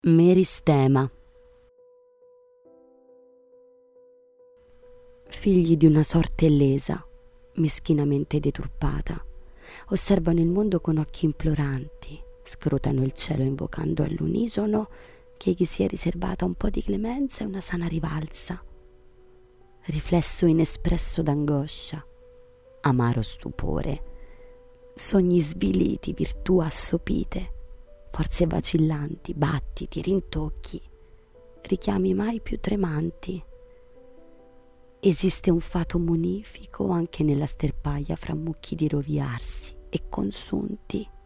Meristema. Figli di una sorte lesa, meschinamente deturpata, osservano il mondo con occhi imploranti, scrutano il cielo invocando all'unisono che gli sia riservata un po' di clemenza e una sana rivalsa. Riflesso inespresso d'angoscia, amaro stupore, sogni sviliti, virtù assopite, forze vacillanti, battiti, rintocchi, richiami mai più tremanti. Esiste un fato munifico anche nella sterpaglia fra mucchi di roviarsi e consunti.